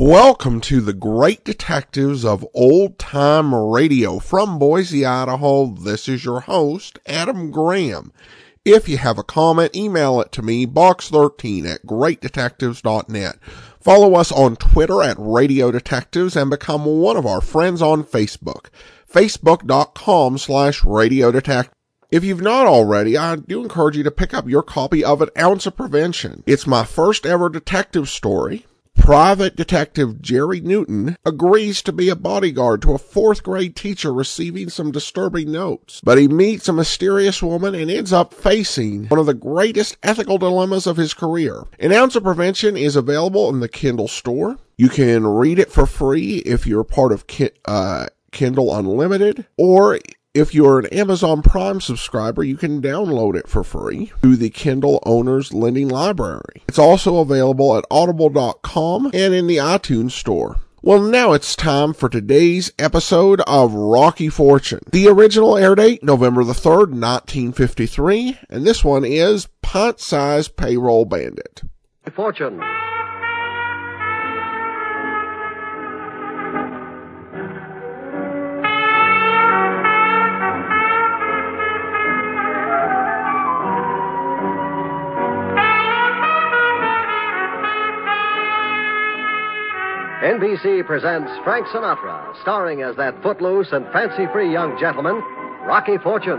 Welcome to the Great Detectives of Old Time Radio. From Boise, Idaho, this is your host, Adam Graham. If you have a comment, email it to me, box13@greatdetectives.net. Follow us on Twitter at Radio Detectives and become one of our friends on Facebook, facebook.com/Radio Detectives. If you've not already, I do encourage you to pick up your copy of An Ounce of Prevention. It's my first ever detective story. Private Detective Jerry Newton agrees to be a bodyguard to a fourth grade teacher receiving some disturbing notes, but he meets a mysterious woman and ends up facing one of the greatest ethical dilemmas of his career. An Ounce of Prevention is available in the Kindle store. You can read it for free if you're part of Kindle Unlimited, or if you're an Amazon Prime subscriber, you can download it for free through the Kindle Owners Lending Library. It's also available at audible.com and in the iTunes Store. Well, now it's time for today's episode of Rocky Fortune. The original air date, November the 3rd, 1953, and this one is Pint-Sized Payroll Bandit. Fortune. NBC presents Frank Sinatra, starring as that footloose and fancy-free young gentleman, Rocky Fortune.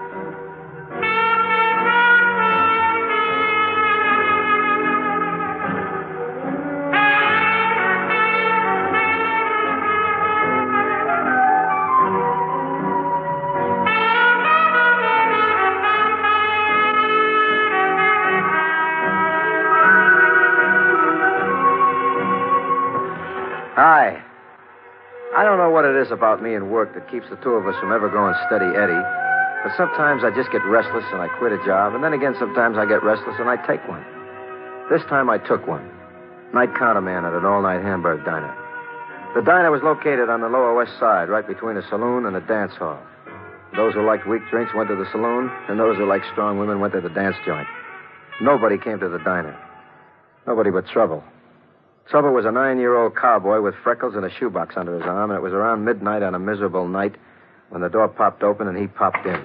Hi. I don't know what it is about me and work that keeps the two of us from ever going steady Eddie, but sometimes I just get restless and I quit a job, and then again sometimes I get restless and I take one. This time I took one. Night counterman at an all-night Hamburg diner. The diner was located on the Lower West Side, right between a saloon and a dance hall. Those who liked weak drinks went to the saloon, and those who liked strong women went to the dance joint. Nobody came to the diner. Nobody but Trouble. Trouble was a 9-year-old cowboy with freckles and a shoebox under his arm, and it was around midnight on a miserable night when the door popped open and he popped in.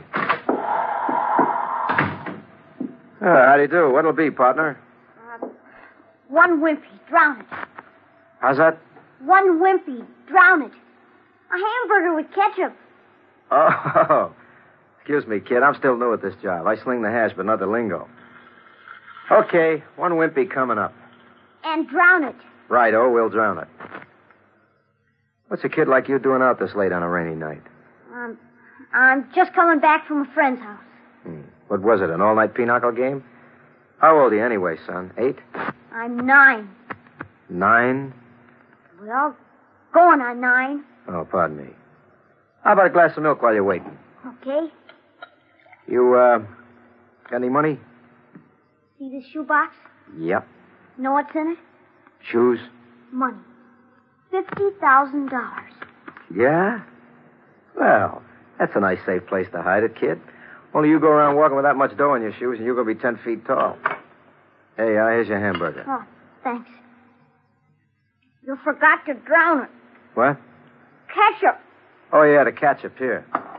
How do you do? What'll it be, partner? One wimpy, drown it. How's that? One wimpy, drown it. A hamburger with ketchup. Oh, excuse me, kid. I'm still new at this job. I sling the hash, but not the lingo. Okay, one wimpy coming up. And drown it. Righto, we'll drown it. What's a kid like you doing out this late on a rainy night? I'm just coming back from a friend's house. What was it, an all-night pinochle game? How old are you anyway, son? 8? I'm 9. 9? Well, going on 9. Oh, pardon me. How about a glass of milk while you're waiting? Okay. You, got any money? See this shoebox? Yep. Know what's in it? Shoes? Money. $50,000. Yeah? Well, that's a nice, safe place to hide it, kid. Only you go around walking with that much dough in your shoes, and you're going to be 10 feet tall. Hey, here's your hamburger. Oh, thanks. You forgot to drown it. What? Ketchup. Oh, yeah, the ketchup. Here.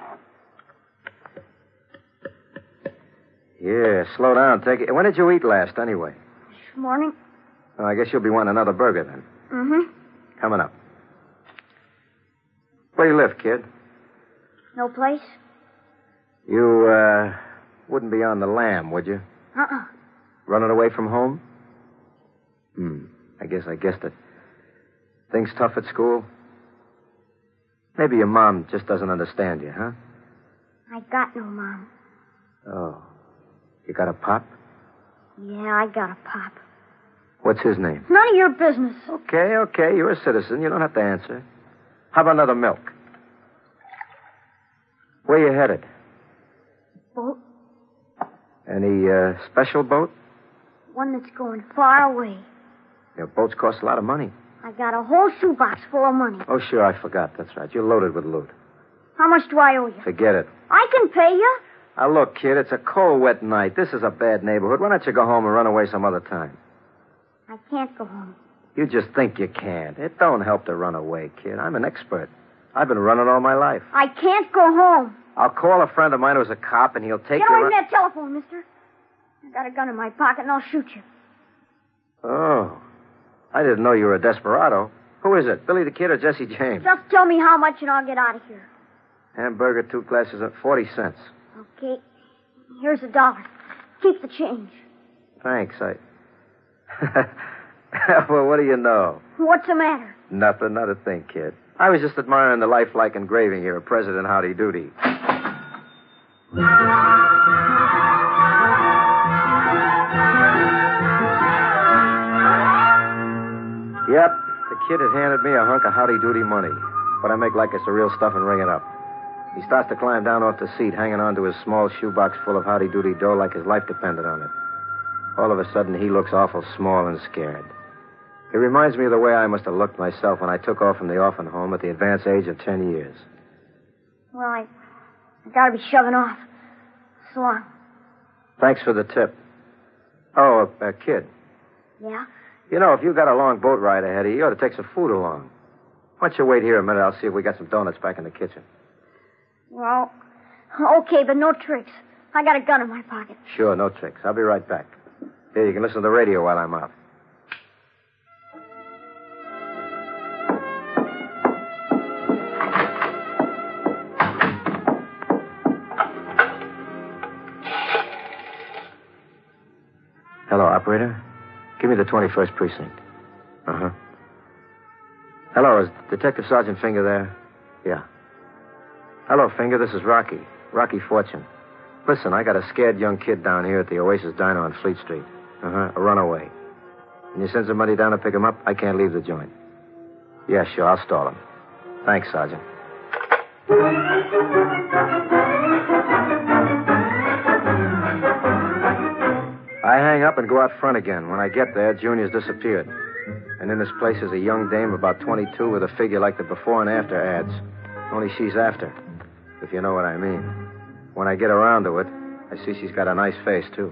Yeah, slow down. Take it. When did you eat last, anyway? This morning. Oh, I guess you'll be wanting another burger, then. Mm-hmm. Coming up. Where do you live, kid? No place? You, wouldn't be on the lam, would you? Uh-uh. Running away from home? I guessed it. Things tough at school? Maybe your mom just doesn't understand you, huh? I got no mom. Oh. You got a pop? Yeah, I got a pop. What's his name? None of your business. Okay. You're a citizen. You don't have to answer. How about another milk? Where you headed? Boat. Any, special boat? One that's going far away. Your boats cost a lot of money. I got a whole shoebox full of money. Oh, sure, I forgot. That's right. You're loaded with loot. How much do I owe you? Forget it. I can pay you. Now, look, kid, it's a cold, wet night. This is a bad neighborhood. Why don't you go home and run away some other time? I can't go home. You just think you can. It don't help to run away, kid. I'm an expert. I've been running all my life. I can't go home. I'll call a friend of mine who's a cop, and he'll take Get you... away from that telephone, mister. I got a gun in my pocket, and I'll shoot you. Oh. I didn't know you were a desperado. Who is it, Billy the Kid or Jesse James? Just tell me how much, and I'll get out of here. Hamburger, 2 glasses at 40 cents. Okay. Here's $1. Keep the change. Thanks, Well, what do you know? What's the matter? Nothing, not a thing, kid. I was just admiring the lifelike engraving here of President Howdy Doody. Yep, the kid had handed me a hunk of Howdy Doody money. But I make like it's the real stuff and ring it up. He starts to climb down off the seat, hanging on to his small shoebox full of Howdy Doody dough like his life depended on it. All of a sudden, he looks awful small and scared. It reminds me of the way I must have looked myself when I took off from the orphan home at the advanced age of 10 years. Well, I gotta be shoving off. So long. Thanks for the tip. Oh, kid. Yeah? You know, if you got a long boat ride ahead of you, you ought to take some food along. Why don't you wait here a minute? I'll see if we got some donuts back in the kitchen. Well, okay, but no tricks. I got a gun in my pocket. Sure, no tricks. I'll be right back. Here, you can listen to the radio while I'm out. Hello, operator. Give me the 21st precinct. Uh-huh. Hello, is Detective Sergeant Finger there? Yeah. Hello, Finger. This is Rocky. Rocky Fortune. Listen, I got a scared young kid down here at the Oasis Diner on Fleet Street. Uh-huh. A runaway. Can you send somebody down to pick him up? I can't leave the joint. Yeah, sure. I'll stall him. Thanks, Sergeant. I hang up and go out front again. When I get there, Junior's disappeared. And in this place is a young dame about 22 with a figure like the before and after ads. Only she's after, if you know what I mean. When I get around to it, I see she's got a nice face, too.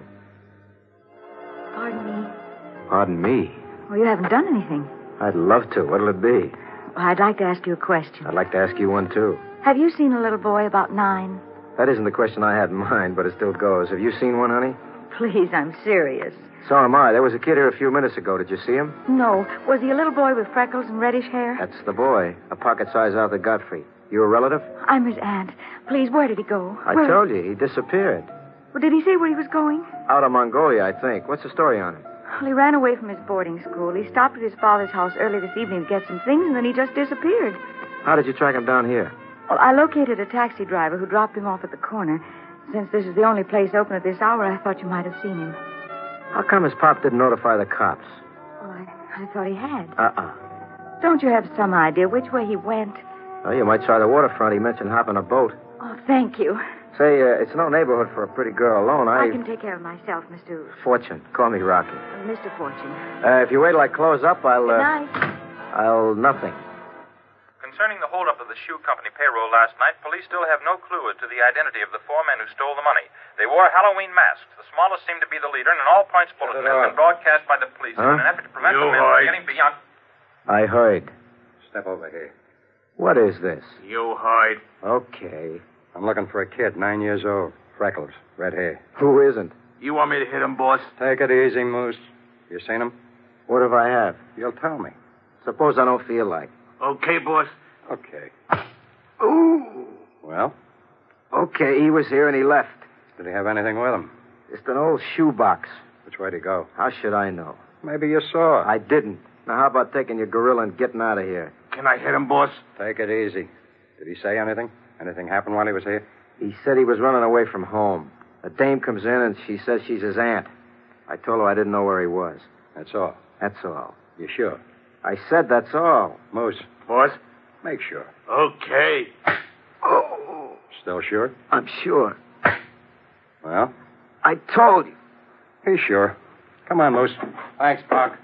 Pardon me. Pardon me? Well, you haven't done anything. I'd love to. What'll it be? Well, I'd like to ask you a question. I'd like to ask you one, too. Have you seen a little boy about 9? That isn't the question I had in mind, but it still goes. Have you seen one, honey? Please, I'm serious. So am I. There was a kid here a few minutes ago. Did you see him? No. Was he a little boy with freckles and reddish hair? That's the boy. A pocket-sized Arthur Godfrey. You a relative? I'm his aunt. Please, where did he go? I told you. He disappeared. Well, did he say where he was going? Out of Mongolia, I think. What's the story on him? Well, he ran away from his boarding school. He stopped at his father's house early this evening to get some things, and then he just disappeared. How did you track him down here? Well, I located a taxi driver who dropped him off at the corner. Since this is the only place open at this hour, I thought you might have seen him. How come his pop didn't notify the cops? Well, I thought he had. Don't you have some idea which way he went? Well, you might try the waterfront. He mentioned hopping a boat. Oh, thank you. Say, it's no neighborhood for a pretty girl alone. I can take care of myself, Mr. Fortune. Call me Rocky. Mr. Fortune. If you wait till I close up, I'll... Good night. I'll nothing. Concerning the holdup of the shoe company payroll last night, police still have no clue as to the identity of the 4 men who stole the money. They wore Halloween masks. The smallest seemed to be the leader, and an all-points bulletin has been broadcast by the police in an effort to prevent the men from getting beyond... I heard. Step over here. What is this? You hide. Okay. I'm looking for a kid, 9 years old. Freckles, red hair. Who isn't? You want me to hit him, boss? Take it easy, Moose. You seen him? What if I have? You'll tell me. Suppose I don't feel like. Okay, boss. Okay. Ooh. Well? Okay, he was here and he left. Did he have anything with him? Just an old shoebox. Which way'd he go? How should I know? Maybe you saw. I didn't. Now, how about taking your gorilla and getting out of here? Can I hit him, boss? Take it easy. Did he say anything? Anything happened while he was here? He said he was running away from home. A dame comes in and she says she's his aunt. I told her I didn't know where he was. That's all. That's all. You sure? I said that's all. Moose. Boss? Make sure. Okay. Oh. Still sure? I'm sure. Well? I told you. He's sure. Come on, Moose. Thanks, Park.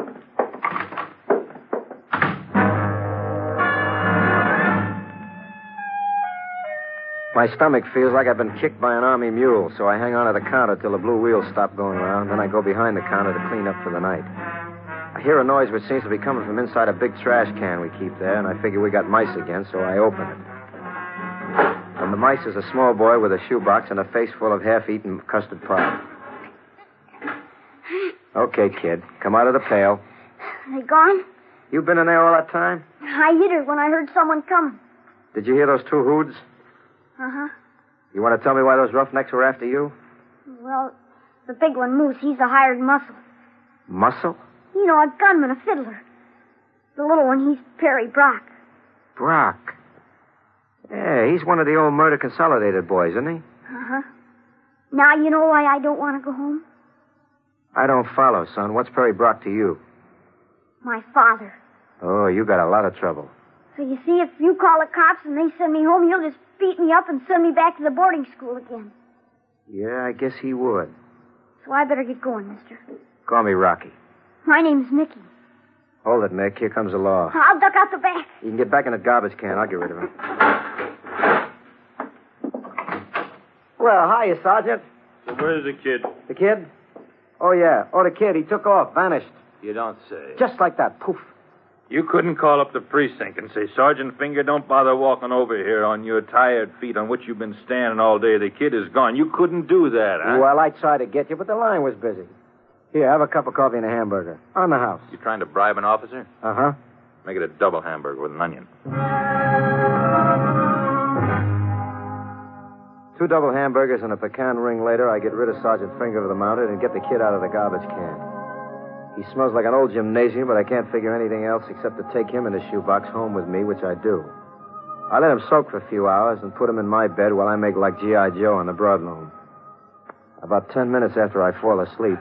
My stomach feels like I've been kicked by an army mule, so I hang on to the counter till the blue wheels stop going around. Then I go behind the counter to clean up for the night. I hear a noise which seems to be coming from inside a big trash can we keep there, and I figure we got mice again, so I open it. From the mice is a small boy with a shoebox and a face full of half-eaten custard pie. Okay, kid, come out of the pail. Are they gone? You been in there all that time? I hid her when I heard someone coming. Did you hear those two hoods? Uh-huh. You want to tell me why those roughnecks were after you? Well, the big one, Moose, he's a hired muscle. Muscle? You know, a gunman, a fiddler. The little one, he's Perry Brock. Brock. Yeah, he's one of the old Murder Consolidated boys, isn't he? Uh-huh. Now you know why I don't want to go home? I don't follow, son. What's Perry Brock to you? My father. Oh, you got a lot of trouble. So you see, if you call the cops and they send me home, he'll just beat me up and send me back to the boarding school again. Yeah, I guess he would. So I better get going, mister. Call me Rocky. My name's Mickey. Hold it, Mick. Here comes the law. I'll duck out the back. You can get back in the garbage can. I'll get rid of him. Well, hiya, Sergeant. So where's the kid? The kid? Oh, yeah. Oh, the kid. He took off. Vanished. You don't say. Just like that. Poof. You couldn't call up the precinct and say, Sergeant Finger, don't bother walking over here on your tired feet on which you've been standing all day. The kid is gone. You couldn't do that, huh? Well, I tried to get you, but the line was busy. Here, have a cup of coffee and a hamburger. On the house. You trying to bribe an officer? Uh-huh. Make it a double hamburger with an onion. 2 double hamburgers and a pecan ring later, I get rid of Sergeant Finger of the Mounted and get the kid out of the garbage can. He smells like an old gymnasium, but I can't figure anything else except to take him in his shoebox home with me, which I do. I let him soak for a few hours and put him in my bed while I make like G.I. Joe on the broadloom. About 10 minutes after I fall asleep,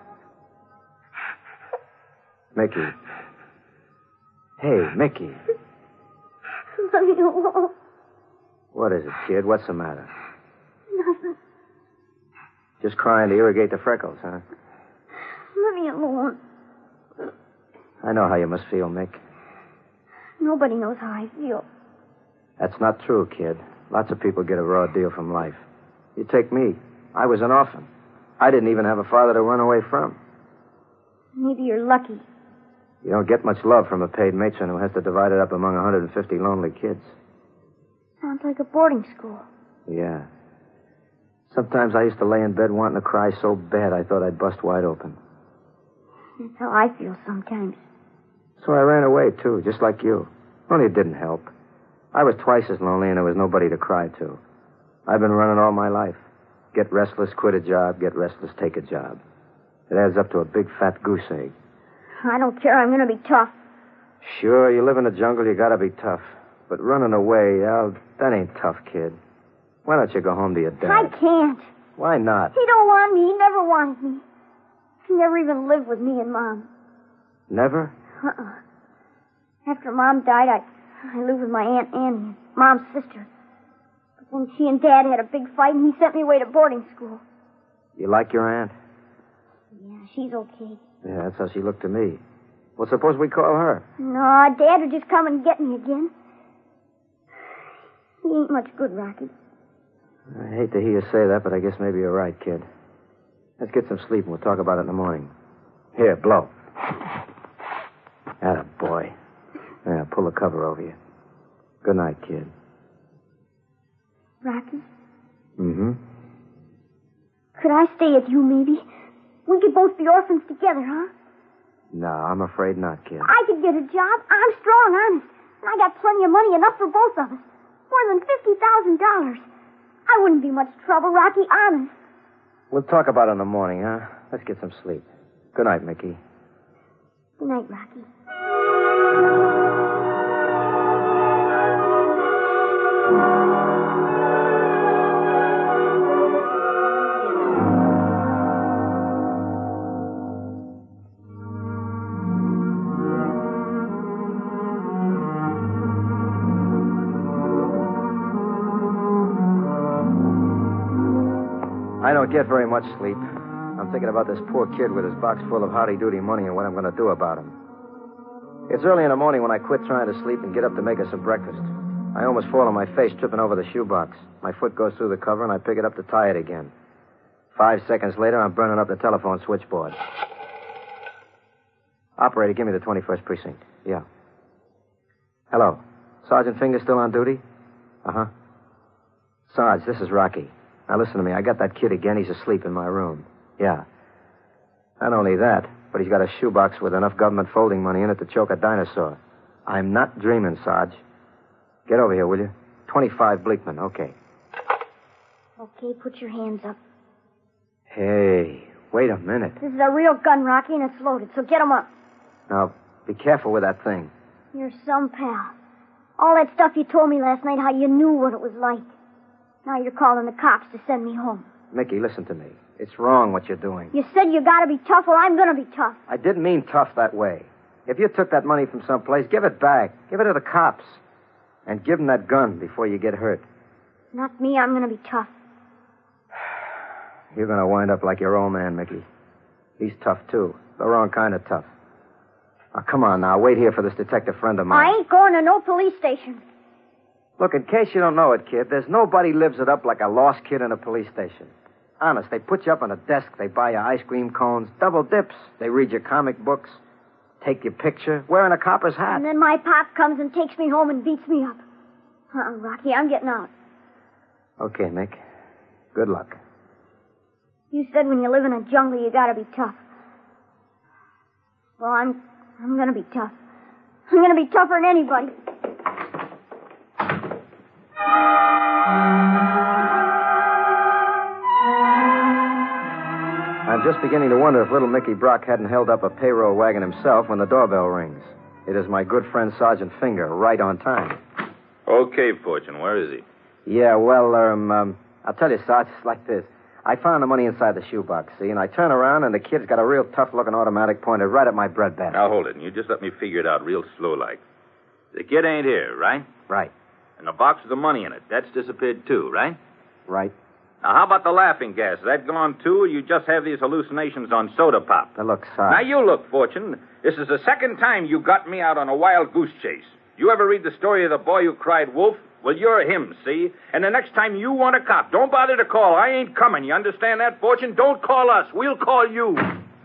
Mickey. Hey, Mickey. Let me alone. What is it, kid? What's the matter? Nothing. Just crying to irrigate the freckles, huh? Let me alone. I know how you must feel, Mick. Nobody knows how I feel. That's not true, kid. Lots of people get a raw deal from life. You take me. I was an orphan. I didn't even have a father to run away from. Maybe you're lucky. You don't get much love from a paid matron who has to divide it up among 150 lonely kids. Sounds like a boarding school. Yeah. Sometimes I used to lay in bed wanting to cry so bad I thought I'd bust wide open. That's how I feel sometimes. So I ran away, too, just like you. Only it didn't help. I was twice as lonely and there was nobody to cry to. I've been running all my life. Get restless, quit a job. Get restless, take a job. It adds up to a big fat goose egg. I don't care. I'm going to be tough. Sure, you live in the jungle, you gotta be tough. But running away, that ain't tough, kid. Why don't you go home to your dad? I can't. Why not? He don't want me. He never wanted me. He never even lived with me and Mom. Never? After Mom died, I lived with my Aunt Annie, Mom's sister. But then she and Dad had a big fight, and he sent me away to boarding school. You like your aunt? Yeah, she's okay. Yeah, that's how she looked to me. Well, suppose we call her. No, Dad would just come and get me again. He ain't much good, Rocky. I hate to hear you say that, but I guess maybe you're right, kid. Let's get some sleep and we'll talk about it in the morning. Here, blow. Atta boy. Yeah, pull the cover over you. Good night, kid. Rocky? Mm-hmm. Could I stay with you, maybe? We could both be orphans together, huh? No, I'm afraid not, kid. I could get a job. I'm strong, honest. And I got plenty of money, enough for both of us. More than $50,000. I wouldn't be much trouble, Rocky, honest. We'll talk about it in the morning, huh? Let's get some sleep. Good night, Mickey. Good night, Rocky. I don't get very much sleep. I'm thinking about this poor kid with his box full of howdy-doody money and what I'm going to do about him. It's early in the morning when I quit trying to sleep and get up to make us some breakfast. I almost fall on my face tripping over the shoebox. My foot goes through the cover and I pick it up to tie it again. 5 seconds later, I'm burning up the telephone switchboard. Operator, give me the 21st precinct. Yeah. Hello. Sergeant Finger still on duty? Uh-huh. Sarge, this is Rocky. Now listen to me. I got that kid again. He's asleep in my room. Yeah. Not only that, but he's got a shoebox with enough government folding money in it to choke a dinosaur. I'm not dreaming, Sarge. Get over here, will you? 25 Bleakman. Okay. Okay, put your hands up. Hey, wait a minute. This is a real gun, Rocky, and it's loaded, so get 'em up. Now, be careful with that thing. You're some pal. All that stuff you told me last night, how you knew what it was like. Now you're calling the cops to send me home. Mickey, listen to me. It's wrong what you're doing. You said you gotta be tough, well, I'm gonna be tough. I didn't mean tough that way. If you took that money from someplace, give it back. Give it to the cops. And give them that gun before you get hurt. Not me, I'm gonna be tough. You're going to wind up like your old man, Mickey. He's tough, too. The wrong kind of tough. Now, come on now. Wait here for this detective friend of mine. I ain't going to no police station. Look, in case you don't know it, kid, there's nobody lives it up like a lost kid in a police station. Honest, they put you up on a desk, they buy you ice cream cones, double dips, they read your comic books, take your picture, wearing a copper's hat. And then my pop comes and takes me home and beats me up. Rocky, I'm getting out. Okay, Mick. Good luck. You said when you live in a jungle, you gotta be tough. Well, I'm gonna be tough. I'm gonna be tougher than anybody. I'm just beginning to wonder if little Mickey Brock hadn't held up a payroll wagon himself when the doorbell rings. It is my good friend Sergeant Finger, right on time. Okay, Fortune, where is he? Yeah, well, I'll tell you, Sarge, it's like this. I found the money inside the shoebox, see, and I turn around, and the kid's got a real tough-looking automatic pointed right at my bread basket. Now, hold it, and you just let me figure it out real slow-like. The kid ain't here, right? Right. And the box with the money in it, that's disappeared, too, right? Right. Now, how about the laughing gas? Is that gone, too, or you just have these hallucinations on soda pop? Now, look, Sarge. Now, you look, Fortune. This is the second time you got me out on a wild goose chase. You ever read the story of the boy who cried wolf? Well, you're him, see? And the next time you want a cop, don't bother to call. I ain't coming. You understand that, Fortune? Don't call us. We'll call you.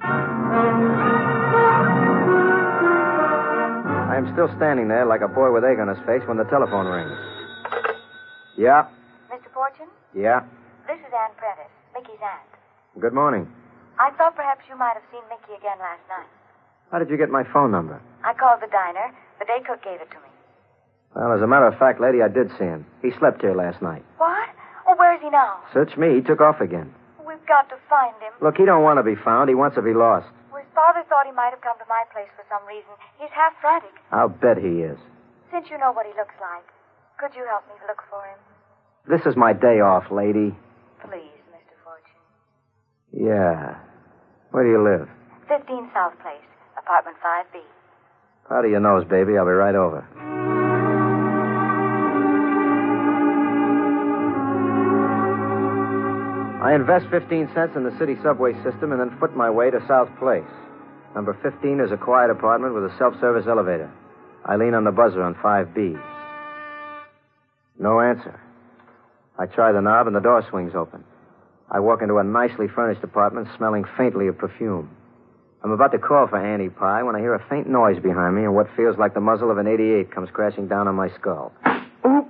I am still standing there like a boy with egg on his face when the telephone rings. Yeah? Mr. Fortune? Yeah? This is Ann Prentice, Mickey's aunt. Good morning. I thought perhaps you might have seen Mickey again last night. How did you get my phone number? I called the diner. The day cook gave it to me. Well, as a matter of fact, lady, I did see him. He slept here last night. What? Oh, where is he now? Search me. He took off again. We've got to find him. Look, he don't want to be found. He wants to be lost. Well, his father thought he might have come to my place for some reason. He's half frantic. I'll bet he is. Since you know what he looks like, could you help me look for him? This is my day off, lady. Please, Mr. Fortune. Yeah. Where do you live? 15 South Place, apartment 5B. Powder your nose, baby. I'll be right over. I invest 15 cents in the city subway system and then foot my way to South Place. Number 15 is a quiet apartment with a self-service elevator. I lean on the buzzer on 5B. No answer. I try the knob and the door swings open. I walk into a nicely furnished apartment smelling faintly of perfume. I'm about to call for Annie Pie when I hear a faint noise behind me and what feels like the muzzle of an .88 comes crashing down on my skull. Ooh.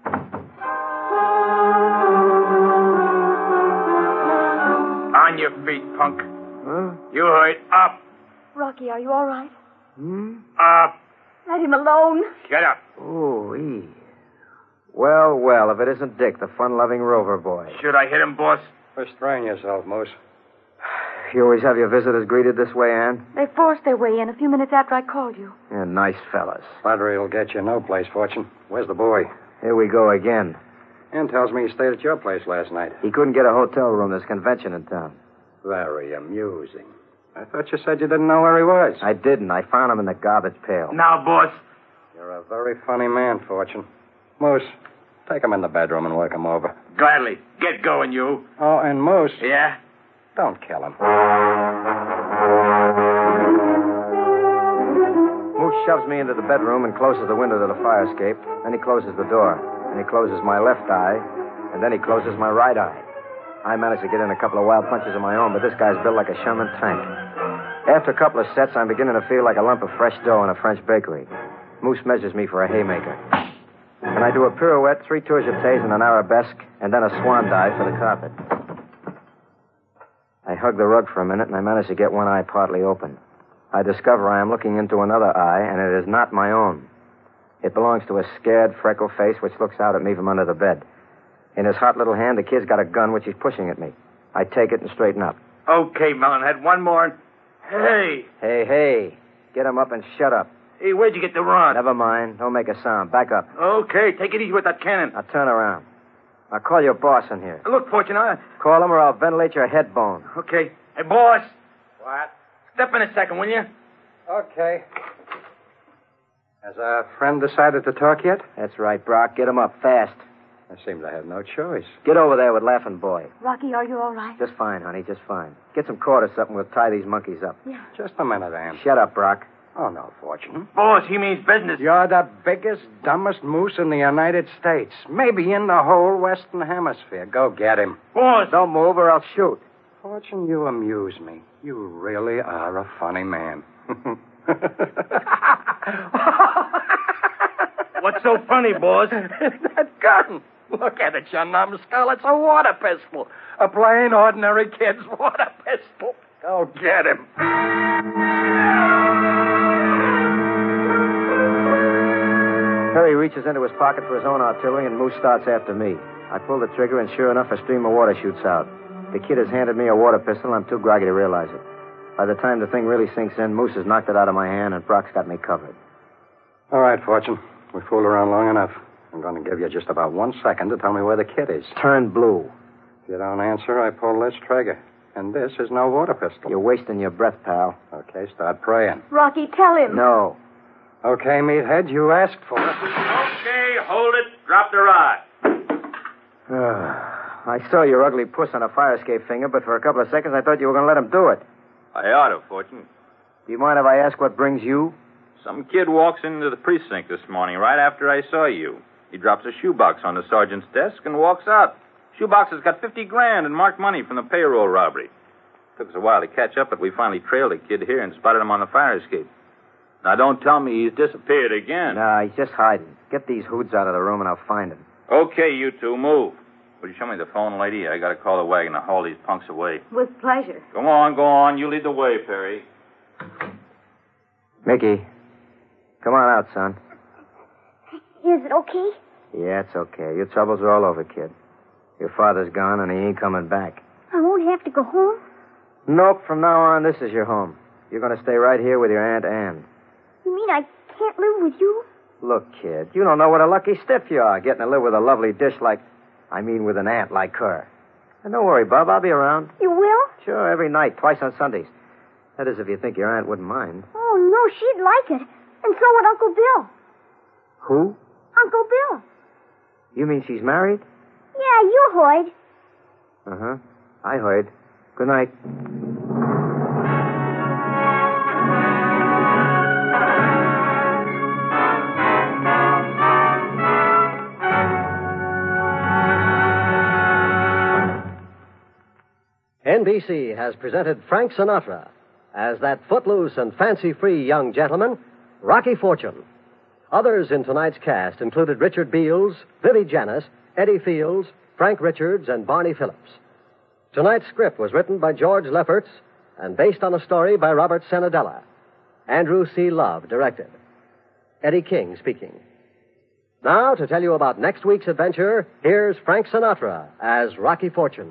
On your feet, punk. Huh? You heard. Up. Rocky, are you all right? Up. Let him alone. Get up. Ooh-wee. Well, well, if it isn't Dick, the fun-loving rover boy. Should I hit him, boss? Restrain yourself, Moose. You always have your visitors greeted this way, Ann? They forced their way in a few minutes after I called you. Yeah, nice fellas. Flattery will get you no place, Fortune. Where's the boy? Here we go again. Ann tells me he stayed at your place last night. He couldn't get a hotel room. There's a convention in town. Very amusing. I thought you said you didn't know where he was. I didn't. I found him in the garbage pail. Now, boss. You're a very funny man, Fortune. Moose, take him in the bedroom and work him over. Gladly. Get going, you. Oh, and Moose, Yeah? don't kill him. Moose shoves me into the bedroom and closes the window to the fire escape. Then he closes the door. And he closes my left eye. And then he closes my right eye. I managed to get in a couple of wild punches of my own, but this guy's built like a Sherman tank. After a couple of sets, I'm beginning to feel like a lump of fresh dough in a French bakery. Moose measures me for a haymaker. And I do a pirouette, 3 tours of taze, and an arabesque, and then a swan dive for the carpet. I hug the rug for a minute, and I manage to get one eye partly open. I discover I am looking into another eye, and it is not my own. It belongs to a scared, freckled face which looks out at me from under the bed. In his hot little hand, the kid's got a gun which he's pushing at me. I take it and straighten up. Okay, Melonhead, one more. Hey. Hey. Get him up and shut up. Hey, where'd you get the rod? Never mind. Don't make a sound. Back up. Okay, take it easy with that cannon. Now turn around. I'll call your boss in here. Look, Fortune, Call him or I'll ventilate your head bone. Okay. Hey, boss. What? Step in a second, will you? Okay. Has our friend decided to talk yet? That's right, Brock. Get him up fast. I seem to have no choice. Get over there with Laughing Boy. Rocky, are you all right? Just fine, honey, just fine. Get some cord or something. We'll tie these monkeys up. Yeah. Just a minute, Ann. Shut up, Brock. Oh, no, Fortune. Boss, he means business. You're the biggest, dumbest moose in the United States. Maybe in the whole Western Hemisphere. Go get him. Boss. Don't move or I'll shoot. Fortune, you amuse me. You really are a funny man. What's so funny, boss? That gun. Look at it, you numbskull. It's a water pistol. A plain, ordinary kid's water pistol. Go get him. Perry reaches into his pocket for his own artillery, and Moose starts after me. I pull the trigger, and sure enough, a stream of water shoots out. The kid has handed me a water pistol, and I'm too groggy to realize it. By the time the thing really sinks in, Moose has knocked it out of my hand, and Brock's got me covered. All right, Fortune. We fooled around long enough. I'm going to give you just about 1 second to tell me where the kid is. Turn blue. If you don't answer, I pull this trigger. And this is no water pistol. You're wasting your breath, pal. Okay, start praying. Rocky, tell him. No. Okay, meathead, you asked for it. Okay, hold it. Drop the rod. I saw your ugly puss on a fire escape finger, but for a couple of seconds I thought you were going to let him do it. I ought to, Fortune. Do you mind if I ask what brings you? Some kid walks into the precinct this morning right after I saw you. He drops a shoebox on the sergeant's desk and walks out. Shoebox has got $50,000 in marked money from the payroll robbery. Took us a while to catch up, but we finally trailed the kid here and spotted him on the fire escape. Now, don't tell me he's disappeared again. Nah, he's just hiding. Get these hoods out of the room and I'll find him. Okay, you two, move. Will you show me the phone, lady? I gotta call the wagon to haul these punks away. With pleasure. Go on. You lead the way, Perry. Mickey, come on out, son. Is it okay? Yeah, it's okay. Your troubles are all over, kid. Your father's gone and he ain't coming back. I won't have to go home. Nope, from now on, this is your home. You're going to stay right here with your Aunt Ann. You mean I can't live with you? Look, kid, you don't know what a lucky stiff you are, getting to live with a lovely dish with an aunt like her. And don't worry, Bub, I'll be around. You will? Sure, every night, twice on Sundays. That is, if you think your aunt wouldn't mind. Oh, no, she'd like it. And so would Uncle Bill. Who? Uncle Bill. You mean she's married? Yeah, you heard. Uh-huh. I heard. Good night. NBC has presented Frank Sinatra as that footloose and fancy-free young gentleman, Rocky Fortune. Others in tonight's cast included Richard Beals, Billy Janis, Eddie Fields, Frank Richards, and Barney Phillips. Tonight's script was written by George Lefferts and based on a story by Robert Senadella. Andrew C. Love directed. Eddie King speaking. Now, to tell you about next week's adventure, here's Frank Sinatra as Rocky Fortune.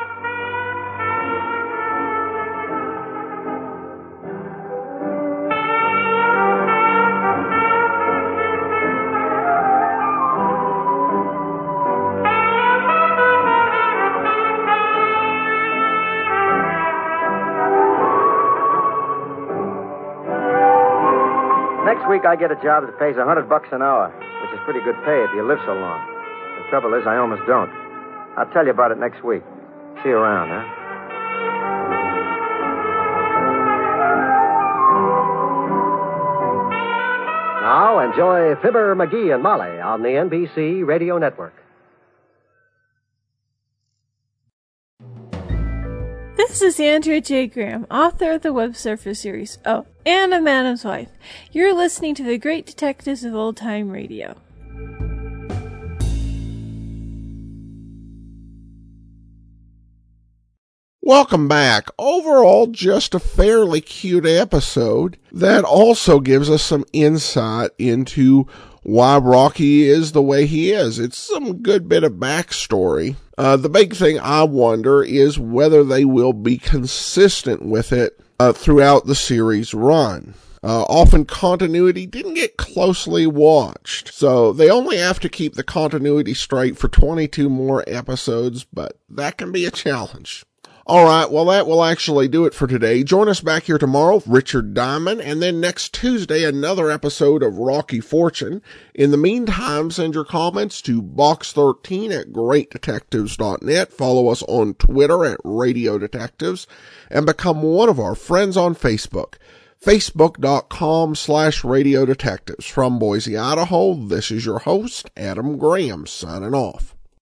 Next week, I get a job that pays $100 an hour, which is pretty good pay if you live so long. The trouble is, I almost don't. I'll tell you about it next week. See you around, huh? Now, enjoy Fibber, McGee, and Molly on the NBC Radio Network. This is Andrea J. Graham, author of the Web Surfer series, and a Madam's Wife. You're listening to the Great Detectives of Old Time Radio. Welcome back. Overall, just a fairly cute episode that also gives us some insight into why Rocky is the way he is. It's some good bit of backstory. The big thing I wonder is whether they will be consistent with it throughout the series run. Often continuity didn't get closely watched, so they only have to keep the continuity straight for 22 more episodes, but that can be a challenge. All right, well, that will actually do it for today. Join us back here tomorrow, Richard Diamond, and then next Tuesday, another episode of Rocky Fortune. In the meantime, send your comments to box13@greatdetectives.net. Follow us on Twitter at Radio Detectives, and become one of our friends on Facebook. Facebook.com/Radio Detectives. From Boise, Idaho, this is your host, Adam Graham, signing off.